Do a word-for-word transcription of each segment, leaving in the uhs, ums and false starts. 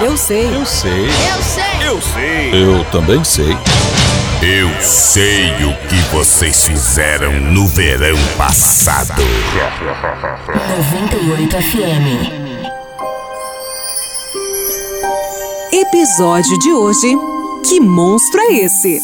Eu sei. Eu sei. Eu sei. Eu sei. Eu também sei. Eu sei o que vocês fizeram no verão passado. noventa e oito F M. Episódio de hoje: que monstro é esse?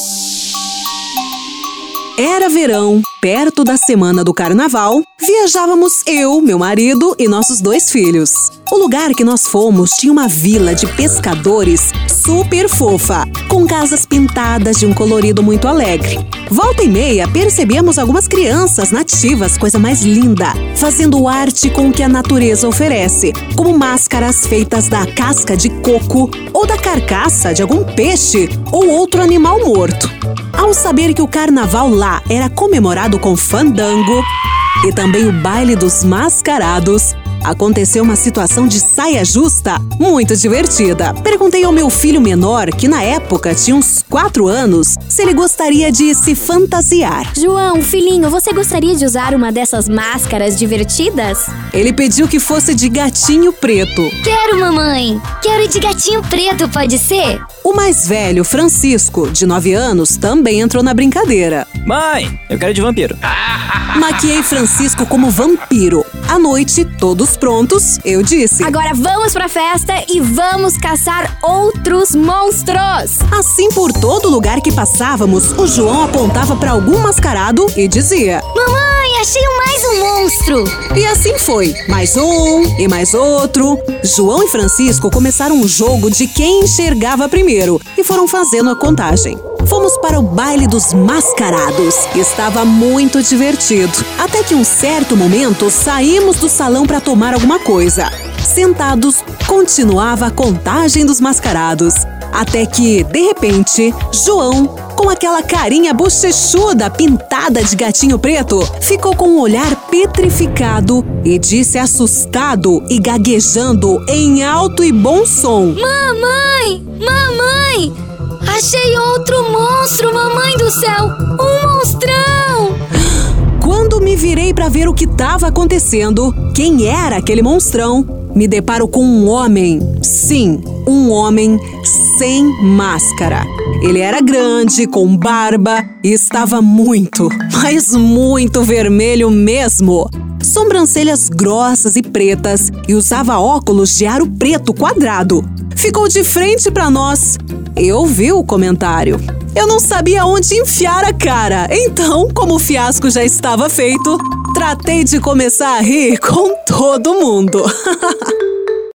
Era verão, perto da semana do carnaval, viajávamos eu, meu marido e nossos dois filhos. O lugar que nós fomos tinha uma vila de pescadores super fofa, com casas pintadas de um colorido muito alegre. Volta e meia, percebíamos algumas crianças nativas, coisa mais linda, fazendo arte com o que a natureza oferece, como máscaras feitas da casca de coco ou da carcaça de algum peixe ou outro animal morto. Ao saber que o carnaval lá era comemorado com fandango e também o baile dos mascarados, aconteceu uma situação de saia justa muito divertida. Perguntei ao meu filho menor, que na época tinha uns quatro anos, se ele gostaria de se fantasiar. João, filhinho, você gostaria de usar uma dessas máscaras divertidas? Ele pediu que fosse de gatinho preto. Quero, mamãe! Quero de gatinho preto, pode ser? O mais velho, Francisco, de nove anos, também entrou na brincadeira. Mãe, eu quero de vampiro. Maquiei Francisco como vampiro. À noite, todos prontos, eu disse: agora vamos pra festa e vamos caçar outros monstros! Assim, por todo lugar que passávamos, o João apontava pra algum mascarado e dizia: mamãe, achei mais um monstro! E assim foi, mais um e mais outro. João e Francisco começaram um jogo de quem enxergava primeiro e foram fazendo a contagem. Fomos para o baile dos mascarados. Estava muito divertido. Até que um certo momento saímos do salão para tomar alguma coisa. Sentados, continuava a contagem dos mascarados. Até que, de repente, João, com aquela carinha bochechuda pintada de gatinho preto, ficou com um olhar petrificado e disse assustado e gaguejando em alto e bom som: mamãe! Mamãe! Achei outro monstro, mamãe do céu! Um monstrão! Quando me virei para ver o que estava acontecendo, quem era aquele monstrão, me deparo com um homem. Sim, um homem sem máscara. Ele era grande, com barba e estava muito, mas muito vermelho mesmo. Sobrancelhas grossas e pretas e usava óculos de aro preto quadrado. Ficou de frente para nós. Eu vi o comentário. Eu não sabia onde enfiar a cara. Então, como o fiasco já estava feito, tratei de começar a rir com todo mundo.